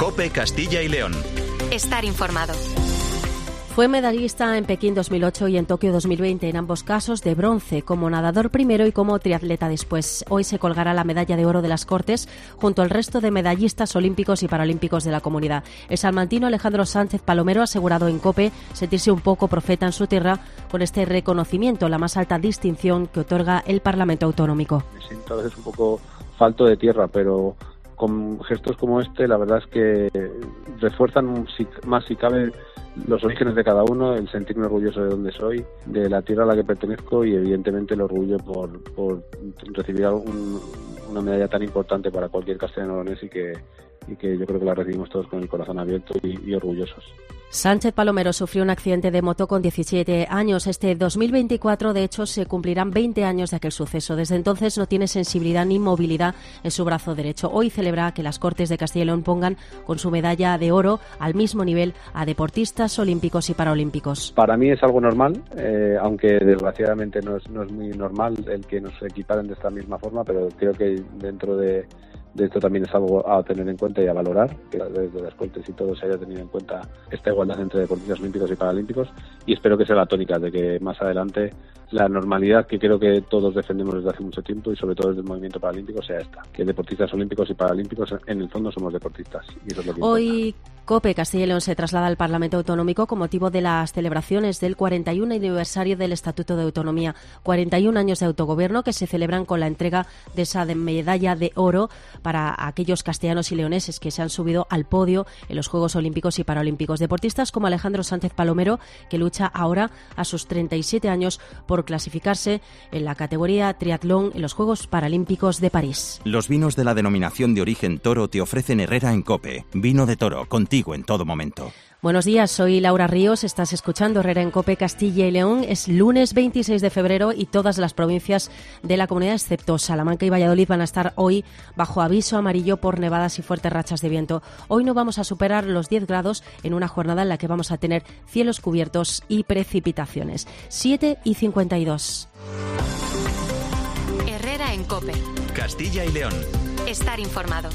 COPE Castilla y León. Estar informado. Fue medallista en Pekín 2008 y en Tokio 2020, en ambos casos de bronce, como nadador primero y como triatleta después. Hoy se colgará la medalla de oro de las Cortes junto al resto de medallistas olímpicos y paralímpicos de la comunidad. El salmantino Alejandro Sánchez Palomero ha asegurado en COPE sentirse un poco profeta en su tierra con este reconocimiento, la más alta distinción que otorga el Parlamento Autonómico. Me siento a veces un poco falto de tierra, pero con gestos como este la verdad es que refuerzan más si cabe los orígenes de cada uno, el sentirme orgulloso de donde soy, de la tierra a la que pertenezco y evidentemente el orgullo por recibir una medalla tan importante para cualquier castellano-leonés y que yo creo que la recibimos todos con el corazón abierto y orgullosos. Sánchez Palomero sufrió un accidente de moto con 17 años. Este 2024, de hecho, se cumplirán 20 años de aquel suceso. Desde entonces no tiene sensibilidad ni movilidad en su brazo derecho. Hoy celebra que las Cortes de Castilla y León pongan con su medalla de oro al mismo nivel a deportistas olímpicos y paralímpicos. Para mí es algo normal, aunque desgraciadamente no es muy normal el que nos equiparen de esta misma forma, pero creo que dentro de esto también es algo a tener en cuenta y a valorar, que desde las Cortes y todo se haya tenido en cuenta esta igualdad entre deportistas olímpicos y paralímpicos, y espero que sea la tónica de que más adelante la normalidad que creo que todos defendemos desde hace mucho tiempo y sobre todo desde el movimiento paralímpico sea esta, que deportistas olímpicos y paralímpicos en el fondo somos deportistas y eso es lo que hoy importa. COPE Castilla y León se traslada al Parlamento Autonómico con motivo de las celebraciones del 41 aniversario del Estatuto de Autonomía, 41 años de autogobierno que se celebran con la entrega de esa medalla de oro para aquellos castellanos y leoneses que se han subido al podio en los Juegos Olímpicos y Paralímpicos. Deportistas como Alejandro Sánchez Palomero, que lucha ahora a sus 37 años por clasificarse en la categoría triatlón en los Juegos Paralímpicos de París. Los vinos de la denominación de origen Toro te ofrecen Herrera en COPE. Vino de Toro, contigo en todo momento. Buenos días, soy Laura Ríos, estás escuchando Herrera en COPE Castilla y León. Es lunes 26 de febrero y todas las provincias de la comunidad, excepto Salamanca y Valladolid, van a estar hoy bajo aviso amarillo por nevadas y fuertes rachas de viento. Hoy no vamos a superar los 10 grados en una jornada en la que vamos a tener cielos cubiertos y precipitaciones. 7:52. Herrera en COPE. Castilla y León. Estar informado.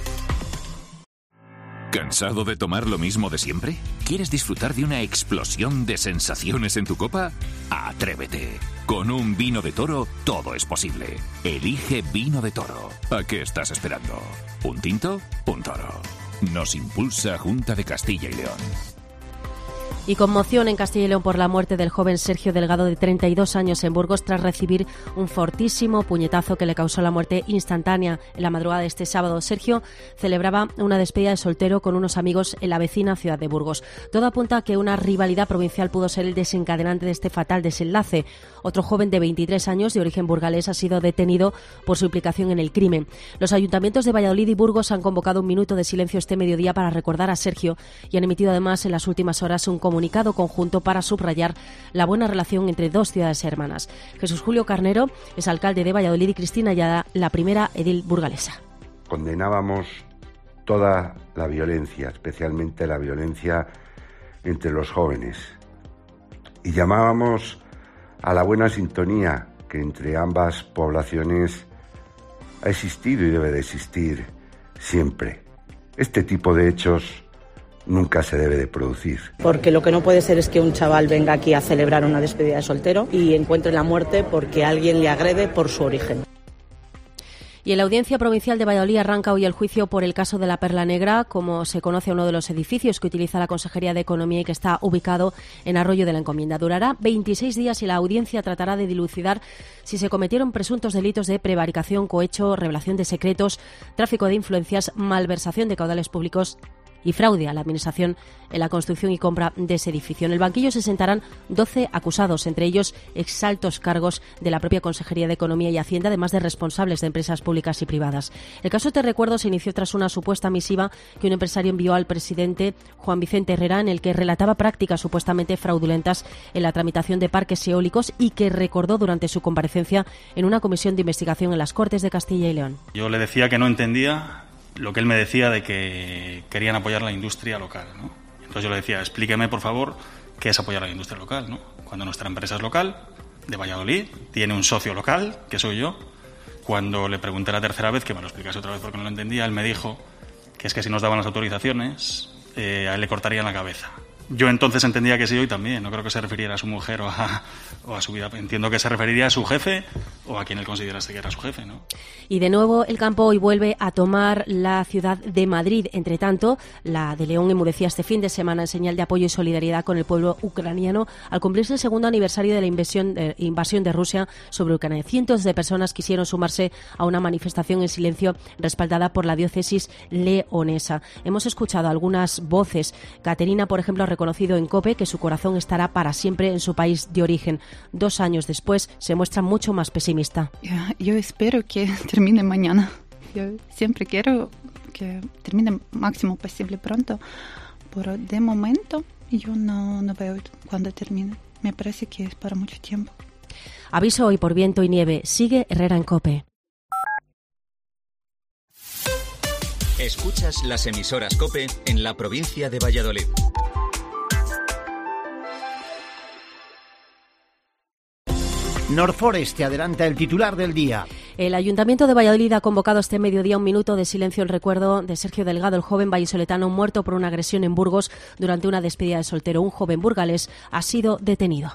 ¿Cansado de tomar lo mismo de siempre? ¿Quieres disfrutar de una explosión de sensaciones en tu copa? ¡Atrévete! Con un vino de Toro todo es posible. Elige Vino de Toro. ¿A qué estás esperando? ¿Un tinto? Un toro. Nos impulsa Junta de Castilla y León. Y conmoción en Castilla y León por la muerte del joven Sergio Delgado, de 32 años, en Burgos, tras recibir un fortísimo puñetazo que le causó la muerte instantánea en la madrugada de este sábado. Sergio celebraba una despedida de soltero con unos amigos en la vecina ciudad de Burgos. Todo apunta a que una rivalidad provincial pudo ser el desencadenante de este fatal desenlace. Otro joven de 23 años, de origen burgalés, ha sido detenido por su implicación en el crimen. Los ayuntamientos de Valladolid y Burgos han convocado un minuto de silencio este mediodía para recordar a Sergio y han emitido además en las últimas horas un comunicado conjunto para subrayar la buena relación entre dos ciudades hermanas. Jesús Julio Carnero es alcalde de Valladolid y Cristina Ayala, la primera edil burgalesa. Condenábamos toda la violencia, especialmente la violencia entre los jóvenes, y llamábamos a la buena sintonía que entre ambas poblaciones ha existido y debe de existir siempre. Este tipo de hechos nunca se debe de producir. Porque lo que no puede ser es que un chaval venga aquí a celebrar una despedida de soltero y encuentre la muerte porque alguien le agrede por su origen. Y en la Audiencia Provincial de Valladolid arranca hoy el juicio por el caso de la Perla Negra, como se conoce, uno de los edificios que utiliza la Consejería de Economía y que está ubicado en Arroyo de la Encomienda. Durará 26 días y la audiencia tratará de dilucidar si se cometieron presuntos delitos de prevaricación, cohecho, revelación de secretos, tráfico de influencias, malversación de caudales públicos y fraude a la Administración en la construcción y compra de ese edificio. En el banquillo se sentarán 12 acusados, entre ellos exaltos cargos de la propia Consejería de Economía y Hacienda, además de responsables de empresas públicas y privadas. El caso, te recuerdo, se inició tras una supuesta misiva que un empresario envió al presidente Juan Vicente Herrera, en el que relataba prácticas supuestamente fraudulentas en la tramitación de parques eólicos y que recordó durante su comparecencia en una comisión de investigación en las Cortes de Castilla y León. Yo le decía que no entendía lo que él me decía de que querían apoyar la industria local, ¿no? Entonces yo le decía, explíqueme, por favor, qué es apoyar a la industria local, ¿no? Cuando nuestra empresa es local, de Valladolid, tiene un socio local, que soy yo. Cuando le pregunté la tercera vez, que me lo explicase otra vez porque no lo entendía, él me dijo que es que si nos daban las autorizaciones, a él le cortarían la cabeza. Yo entonces entendía que sí, hoy también. No creo que se refiriera a su mujer o a su vida. Entiendo que se referiría a su jefe o a quien él considerase que era su jefe, ¿no? Y de nuevo, el campo hoy vuelve a tomar la ciudad de Madrid. Entre tanto, la de León enmudecía este fin de semana en señal de apoyo y solidaridad con el pueblo ucraniano al cumplirse el segundo aniversario de la invasión de Rusia sobre Ucrania. Cientos de personas quisieron sumarse a una manifestación en silencio respaldada por la diócesis leonesa. Hemos escuchado algunas voces. Caterina, por ejemplo, ha reconocido en COPE que su corazón estará para siempre en su país de origen. 2 años después se muestra mucho más pesimista. Yo espero que termine mañana. Yo siempre quiero que termine máximo posible pronto, pero de momento yo no veo cuándo termine. Me parece que es para mucho tiempo. Aviso hoy por viento y nieve. Sigue Herrera en COPE. Escuchas las emisoras COPE en la provincia de Valladolid. Norforest te adelanta el titular del día. El Ayuntamiento de Valladolid ha convocado este mediodía un minuto de silencio en recuerdo de Sergio Delgado, el joven vallisoletano muerto por una agresión en Burgos durante una despedida de soltero. Un joven burgalés ha sido detenido.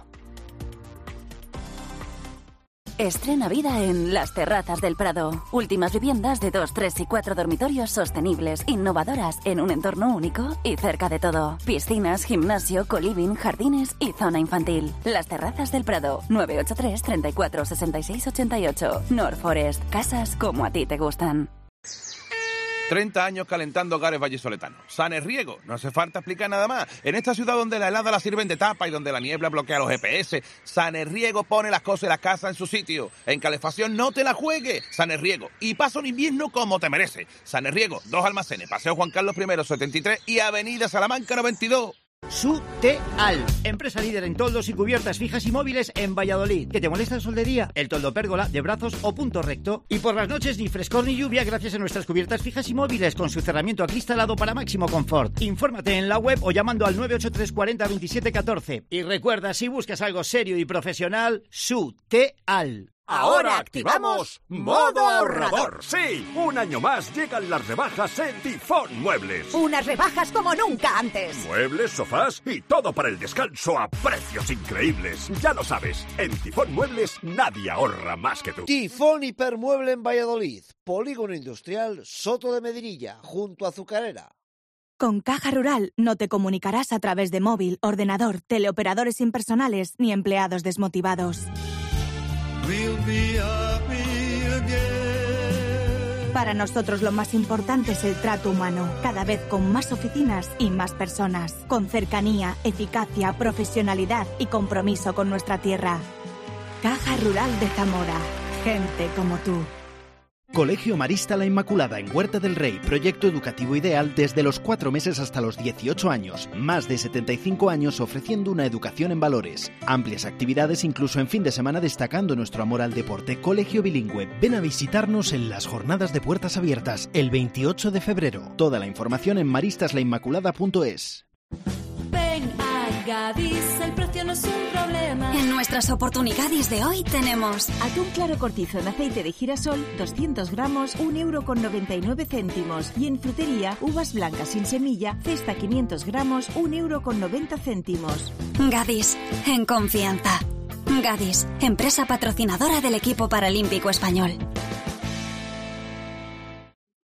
Estrena vida en Las Terrazas del Prado. Últimas viviendas de 2, 3 y 4 dormitorios sostenibles, innovadoras, en un entorno único y cerca de todo. Piscinas, gimnasio, coliving, jardines y zona infantil. Las Terrazas del Prado. 983 34 66 88. Norforest. Casas como a ti te gustan. 30 años calentando hogares vallisoletanos. Sanerriego, no hace falta explicar nada más. En esta ciudad donde la helada la sirven de tapa y donde la niebla bloquea los GPS, Sanerriego pone las cosas y las casas en su sitio. En calefacción no te la juegues. Sanerriego. Y pasa un invierno como te merece. Sanerriego, 2 almacenes, Paseo Juan Carlos I 73 y Avenida Salamanca 92. Suteal, empresa líder en toldos y cubiertas fijas y móviles en Valladolid. ¿Que te molesta la soldería? El toldo pérgola, de brazos o punto recto. Y por las noches ni frescor ni lluvia gracias a nuestras cubiertas fijas y móviles con su cerramiento acristalado para máximo confort. Infórmate en la web o llamando al 983 40 27 14. Y recuerda, si buscas algo serio y profesional, Suteal. Ahora activamos Modo Ahorrador. Sí, un año más llegan las rebajas en Tifón Muebles. Unas rebajas como nunca antes. Muebles, sofás y todo para el descanso a precios increíbles. Ya lo sabes, en Tifón Muebles nadie ahorra más que tú. Tifón Hipermueble en Valladolid. Polígono Industrial Soto de Medinilla, junto a Azucarera. Con Caja Rural no te comunicarás a través de móvil, ordenador, teleoperadores impersonales ni empleados desmotivados. Para nosotros lo más importante es el trato humano, cada vez con más oficinas y más personas, con cercanía, eficacia, profesionalidad y compromiso con nuestra tierra. Caja Rural de Zamora, gente como tú. Colegio Marista La Inmaculada en Huerta del Rey, proyecto educativo ideal desde los 4 meses hasta los 18 años. Más de 75 años ofreciendo una educación en valores. Amplias actividades incluso en fin de semana destacando nuestro amor al deporte. Colegio bilingüe. Ven a visitarnos en las jornadas de puertas abiertas el 28 de febrero. Toda la información en maristaslainmaculada.es. Ven a Gadis, el precio no es un problema. En nuestras oportunidades de hoy tenemos atún claro cortizo en aceite de girasol, 200 gramos, 1,99 €. Y en frutería, uvas blancas sin semilla, cesta 500 gramos, 1,90 €. Gadis, en confianza. Gadis, empresa patrocinadora del equipo paralímpico español.